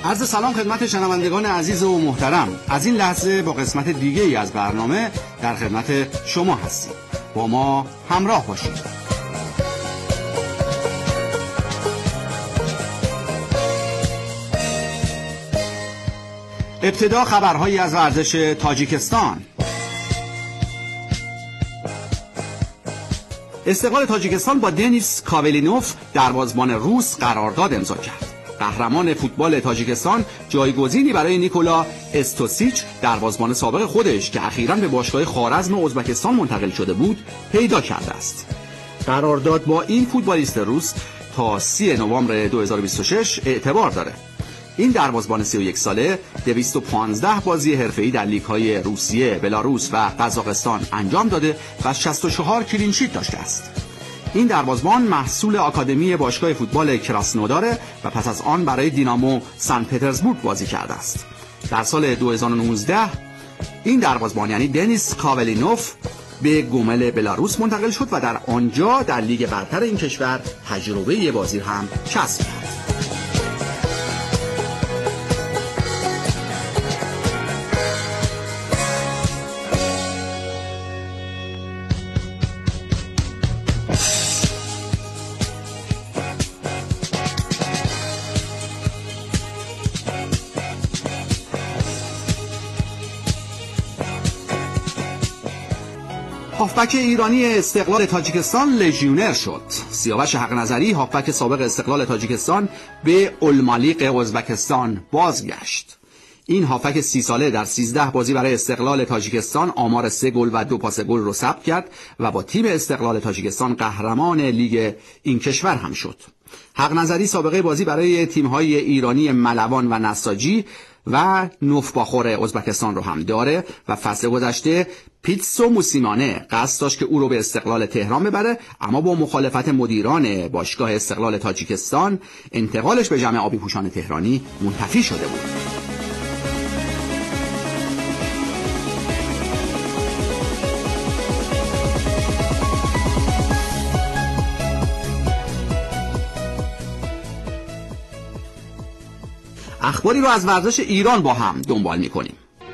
عرض سلام خدمت شنوندگان عزیز و محترم. از این لحظه با قسمت دیگه ای از برنامه در خدمت شما هستیم. با ما همراه باشید. ابتدا خبرهایی از ورزش تاجیکستان. استقلال تاجیکستان با دنیس کاولینوف دروازه‌بان روس قرارداد امضا کرد. قهرمان فوتبال تاجیکستان جایگزینی برای نیکولا استوسیچ دروازه‌بان سابق خودش که اخیراً به باشگاه خوارزم ازبکستان منتقل شده بود پیدا کرده است. قرارداد با این فوتبالیست روس تا 30 نوامبر 2026 اعتبار داره. این دروازه‌بان 31 ساله 215 بازی حرفه‌ای در لیگ‌های روسیه، بلاروس و قزاقستان انجام داده و 64 کلین شیت داشته است. این دروازه‌بان محصول آکادمی باشگاه فوتبال کراسنوداره و پس از آن برای دینامو سن پترزبورگ بازی کرده است. در سال 2019 این دروازه‌بان یعنی دنیس کاولینوف به گومل بلاروس منتقل شد و در آنجا در لیگ برتر این کشور تجربه بازی هم کسب کرد. هافبک ایرانی استقلال تاجیکستان لژیونر شد. سیاوش حق نظری هافبک سابق استقلال تاجیکستان به المالیق ازبکستان بازگشت. این هافبک 30 ساله در 13 بازی برای استقلال تاجیکستان آمار 3 گل و 2 پاس گل را ثبت کرد و با تیم استقلال تاجیکستان قهرمان لیگ این کشور هم شد. حق نظری سابقه بازی برای تیم‌های ایرانی ملوان و نساجی و نوفباخور ازبکستان رو هم داره و فصل گذشته پیتسو موسیمانه قصد داشت که او رو به استقلال تهران ببره، اما با مخالفت مدیران باشگاه استقلال تاجیکستان انتقالش به جمع آبی پوشان تهرانی منتفی شده بود. اخباری رو از ورزش ایران با هم دنبال می‌کنیم.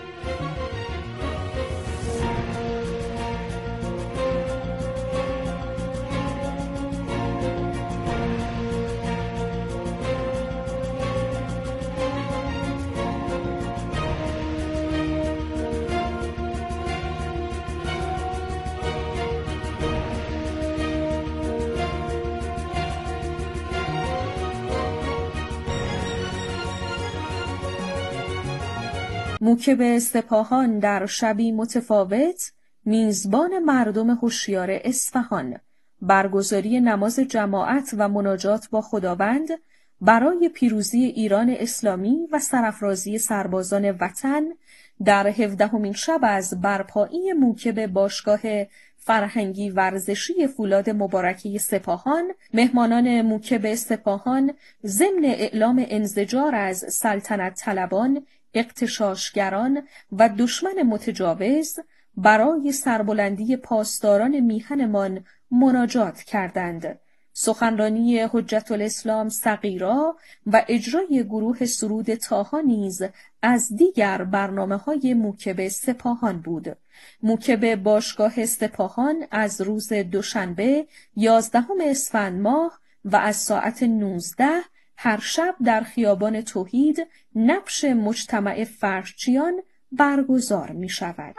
موکب سپاهان در شبی متفاوت میزبان مردم هوشیار اصفهان، برگزاری نماز جماعت و مناجات با خداوند برای پیروزی ایران اسلامی و سرافرازی سربازان وطن در 17مین شب از برپایی موکب باشگاه فرهنگی ورزشی فولاد مبارکه سپاهان. مهمانان موکب سپاهان ضمن اعلام انزجار از سلطنت طلبان، اغتشاشگران و دشمن متجاوز برای سربلندی پاسداران میهنمان مناجات کردند. سخنرانی حجت الاسلام صغیرا و اجرای گروه سرود طاها نیز از دیگر برنامه‌های موکب سپاهان بود. موکب باشگاه سپاهان از روز دوشنبه 11 اسفند ماه و از ساعت 19 هر شب در خیابان توحید نبش مجتمع فرشچیان برگزار می شود.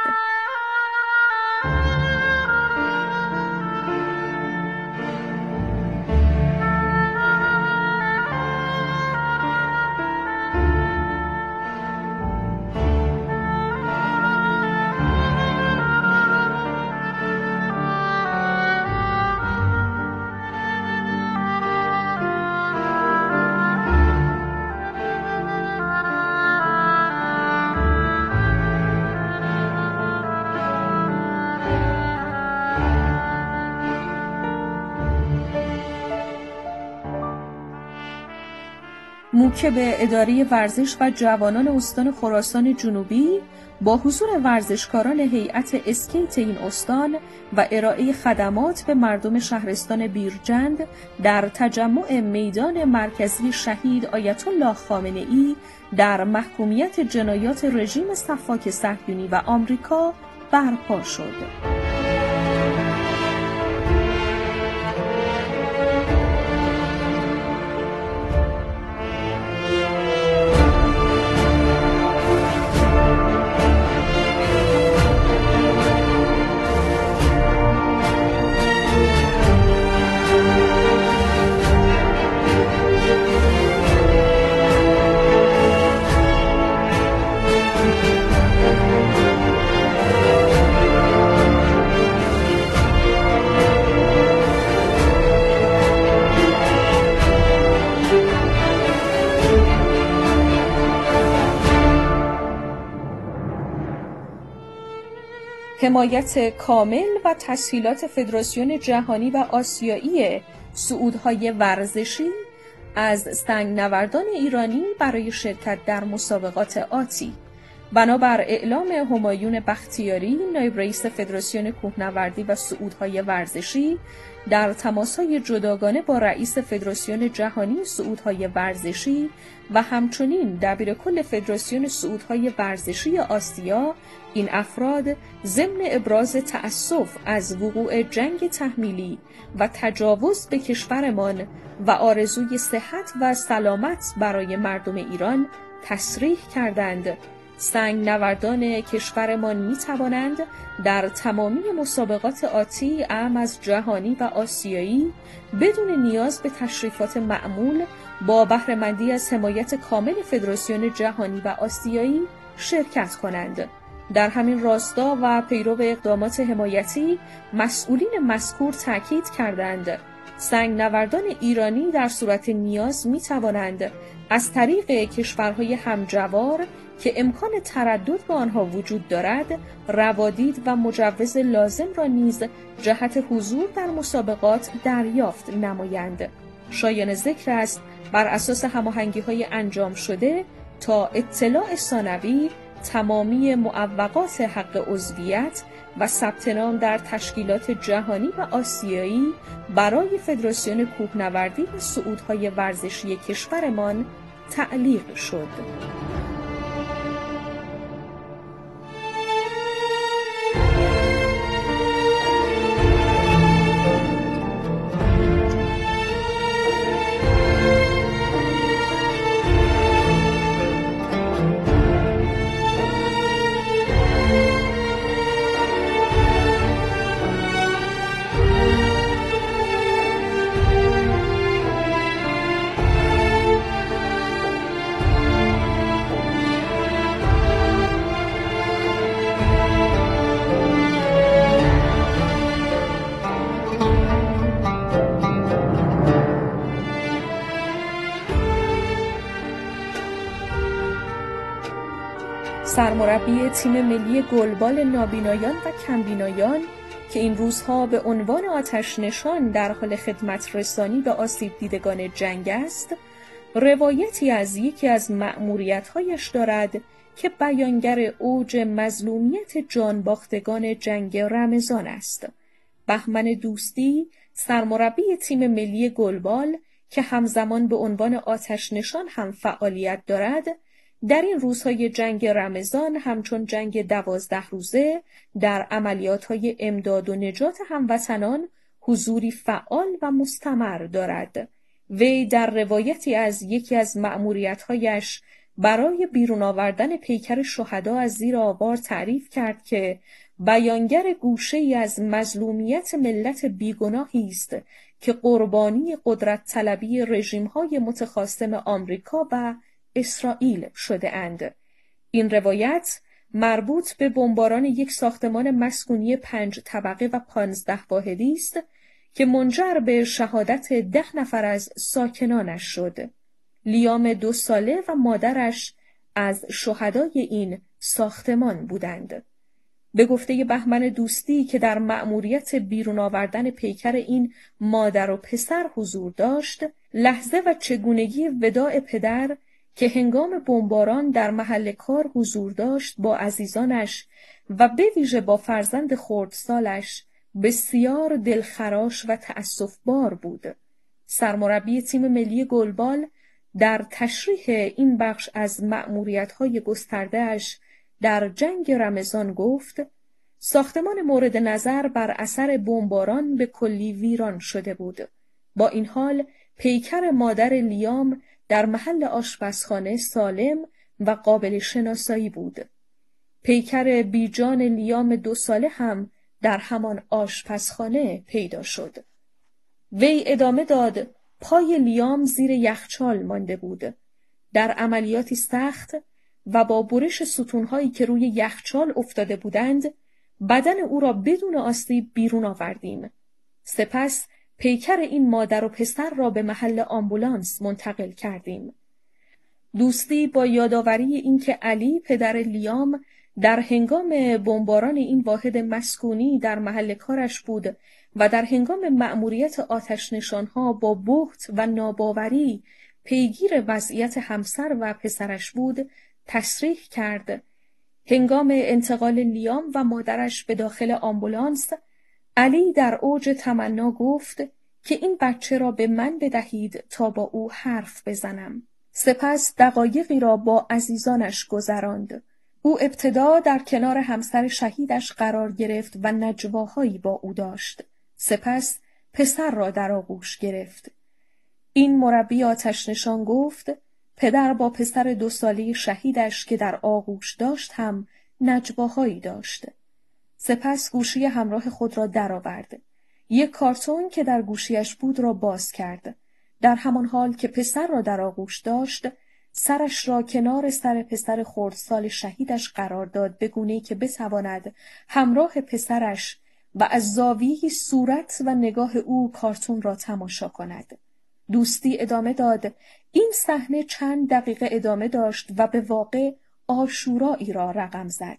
موکب اداره ورزش و جوانان استان خراسان جنوبی با حضور ورزشکاران هیئت اسکیت این استان و ارائه خدمات به مردم شهرستان بیرجند در تجمع میدان مرکزی شهید آیت الله خامنه‌ای در محکومیت جنایات رژیم سفاک صهیونی و آمریکا برپا شد. حمایت کامل و تسهیلات فدراسیون جهانی و آسیایی صعودهای ورزشی از سنگنوردان ایرانی برای شرکت در مسابقات آتی. بنابر اعلام همایون بختیاری، نایب رئیس فدراسیون کوهنوردی و صعودهای ورزشی، در تماس‌های جداگانه با رئیس فدراسیون جهانی صعودهای ورزشی و همچنین دبیرکل فدراسیون صعودهای ورزشی آسیا، این افراد ضمن ابراز تأسف از وقوع جنگ تحمیلی و تجاوز به کشورمان و آرزوی صحت و سلامت برای مردم ایران تصریح کردند سنگنوردان کشورمان می توانند در تمامی مسابقات آتی اعم از جهانی و آسیایی بدون نیاز به تشریفات معمول با بهره‌مندی از حمایت کامل فدراسیون جهانی و آسیایی شرکت کنند. در همین راستا و پیرو اقدامات حمایتی، مسئولین مذکور تاکید کردند سنگنوردان ایرانی در صورت نیاز می توانند از طریق کشورهای همجوار که امکان تردد به آنها وجود دارد، روادید و مجوز لازم را نیز جهت حضور در مسابقات دریافت نمایند. شایان ذکر است بر اساس هماهنگی‌های انجام شده تا اطلاع ثانوی تمامی معوقات حق عضویت و ثبت نام در تشکیلات جهانی و آسیایی برای فدراسیون کوهنوردی و صعودهای ورزشی کشورمان تعلیق شد. سرمربی تیم ملی گلبال نابینایان و کمبینایان که این روزها به عنوان آتش نشان در حال خدمت رسانی به آسیب دیدگان جنگ است، روایتی از یکی از مأموریت‌هایش دارد که بیانگر اوج مظلومیت جانباختگان جنگ رمضان است. بهمن دوستی، سرمربی تیم ملی گلبال که همزمان به عنوان آتش نشان هم فعالیت دارد، در این روزهای جنگ رمضان همچون جنگ 12 روزه در عملیات‌های امداد و نجات هموطنان حضوری فعال و مستمر دارد. وی در روایتی از یکی از مأموریت‌هایش برای بیرون آوردن پیکر شهدا از زیر آوار تعریف کرد که بیانگر گوشه‌ای از مظلومیت ملت بیگناهی است که قربانی قدرت طلبی رژیم‌های متخاصم آمریکا و اسرائیل شده اند. این روایت مربوط به بمباران یک ساختمان مسکونی 5 طبقه و 15 واحدی است که منجر به شهادت 10 نفر از ساکنانش شد. لیام 2 ساله و مادرش از شهدای این ساختمان بودند. به گفته بهمن دوستی که در مأموریت بیرون آوردن پیکر این مادر و پسر حضور داشت، لحظه و چگونگی وداع پدر که هنگام بمباران در محل کار حضور داشت با عزیزانش و به ویژه با فرزند خردسالش بسیار دلخراش و تأسف‌بار بود. سرمربی تیم ملی گلبال در تشریح این بخش از مأموریت‌های گسترده‌اش در جنگ رمضان گفت: ساختمان مورد نظر بر اثر بمباران به کلی ویران شده بود. با این حال پیکر مادر لیام در محل آشپزخانه سالم و قابل شناسایی بود. پیکر بیجان لیام 2 ساله هم در همان آشپزخانه پیدا شد. وی ادامه داد: پای لیام زیر یخچال مانده بود. در عملیاتی سخت و با برش ستونهایی که روی یخچال افتاده بودند، بدن او را بدون آسیب بیرون آوردیم. سپس پیکر این مادر و پسر را به محل آمبولانس منتقل کردیم. دوستی با یادآوری اینکه علی پدر لیام در هنگام بمباران این واحد مسکونی در محل کارش بود و در هنگام مأموریت آتش نشانها با بهت و ناباوری پیگیر وضعیت همسر و پسرش بود، تصریح کرد: هنگام انتقال لیام و مادرش به داخل آمبولانس، علی در اوج تمنا گفت که این بچه را به من بدهید تا با او حرف بزنم. سپس دقایقی را با عزیزانش گذراند. او ابتدا در کنار همسر شهیدش قرار گرفت و نجواهایی با او داشت. سپس پسر را در آغوش گرفت. این مربی آتش نشان گفت پدر با پسر 2 ساله شهیدش که در آغوش داشت هم نجواهایی داشت. سپس گوشی همراه خود را درآورد. یک کارتون که در گوشیش بود را باز کرد. در همان حال که پسر را در آغوش داشت، سرش را کنار سر پسر خردسال شهیدش قرار داد به گونه‌ای که بتواند همراه پسرش و از زاویه‌ای صورت و نگاه او کارتون را تماشا کند. دوستی ادامه داد: این صحنه چند دقیقه ادامه داشت و به واقع عاشورایی را رقم زد.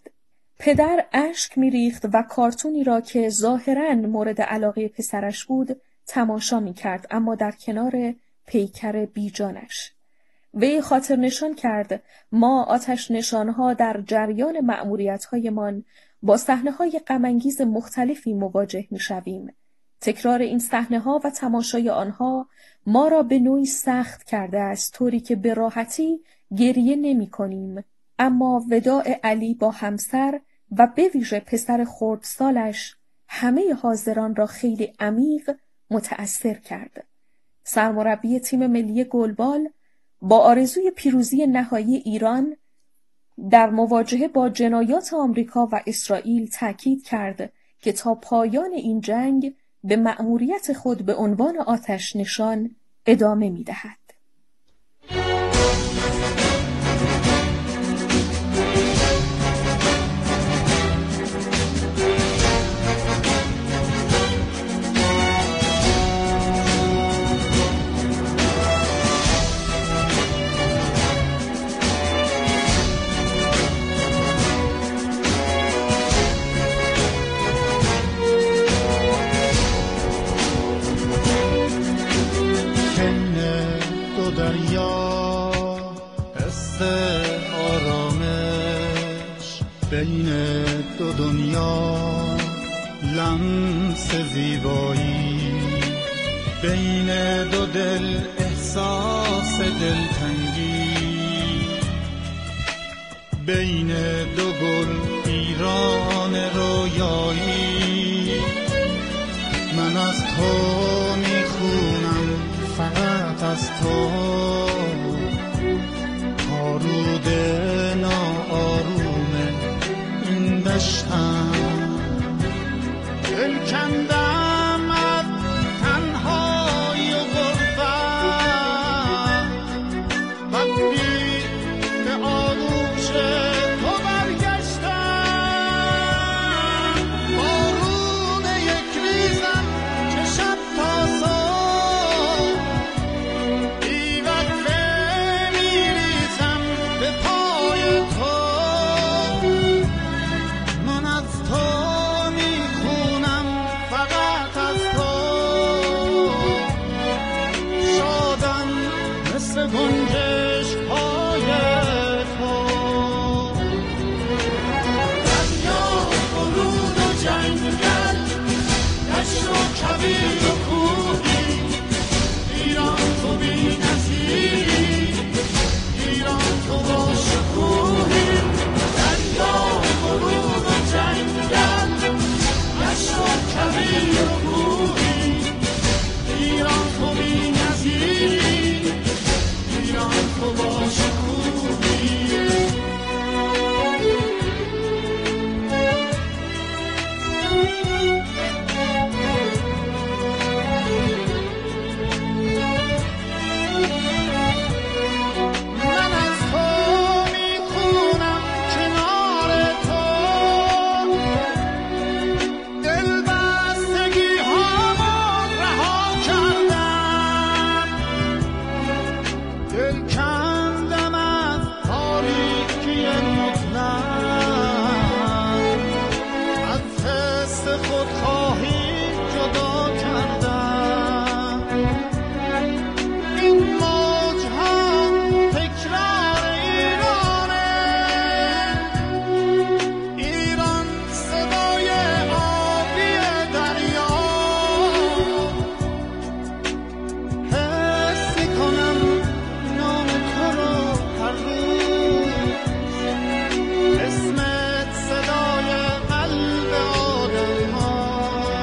پدر اشک می‌ریخت و کارتونی را که ظاهراً مورد علاقه پسرش بود تماشا می‌کرد، اما در کنار پیکر بیجانش. وی خاطر نشان کرد ما آتش نشانها در جریان مأموریت‌هایمان با صحنه‌های غم‌انگیز مختلفی مواجه می‌شویم. تکرار این صحنه‌ها و تماشای آنها ما را به نوعی سخت کرده است، طوری که به راحتی گریه نمی‌کنیم. اما وداع علی با همسر و به ویژه پسر خردسالش همه حاضران را خیلی عمیق متأثر کرد. سرمربی تیم ملی گلبال با آرزوی پیروزی نهایی ایران در مواجهه با جنایات آمریکا و اسرائیل تاکید کرد که تا پایان این جنگ به مأموریت خود به عنوان آتش نشان ادامه می‌دهد. بین دو دنیا لمس زیبایی، بین دو دل احساس دلتنگی، بین دو گل ایران رویایی. من از تو میخونم، فقط از تو، پارود ناآرومه این دشتم. دل کندم از تنهایی و غربت، وقتی به آغوش تو برگشتم. بارون یک ریزم که شب تا صبح بی وقت گنجشک های تو. دریا و رود و جنگل، دشت و کویر و کوهی، ایران تو بی نظیری، ایران تو با شکوهی. دریا و رود و جنگل، دشت و کویر و کوهی، ایران تو بی نظیری، ایران تو با شکوهی. من از تو میخونم کنار تو، دل بستگی ها رها کردم، دل کندم از تاریکی مطلق، از حس خودخواهی جدا کردم. این موجها تکرار ایرانه، ایران صدای آبی دریا. حس میکنم نام تو رو هر روز، اسمت صدای قلب آدم ها.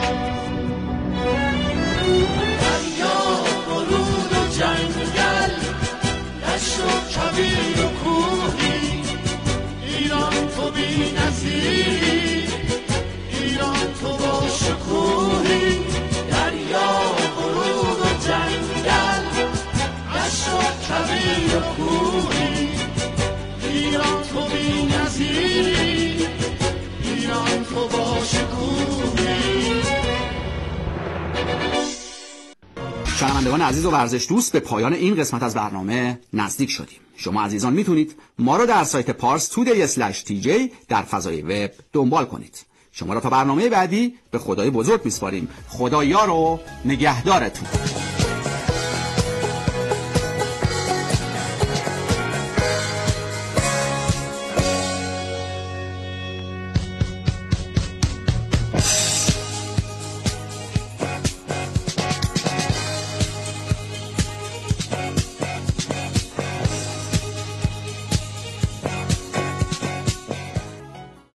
دریا و رود و جنگل، دشت و کویر و کوهی، ایران تو بی نظیری، ایران تو با شکوهی. دریا و رود و جنگل، دشت و کویر و کوهی، ایران تو بی نظیری، ایران تو با شکوهی. شنوندگان عزیز و ورزش دوست، به پایان این قسمت از برنامه نزدیک شدیم. شما عزیزان میتونید ما رو در سایت parstoday/tj در فضای وب دنبال کنید. شما را تا برنامه بعدی به خدای بزرگ میسپاریم. خدا یار و نگهدارتون.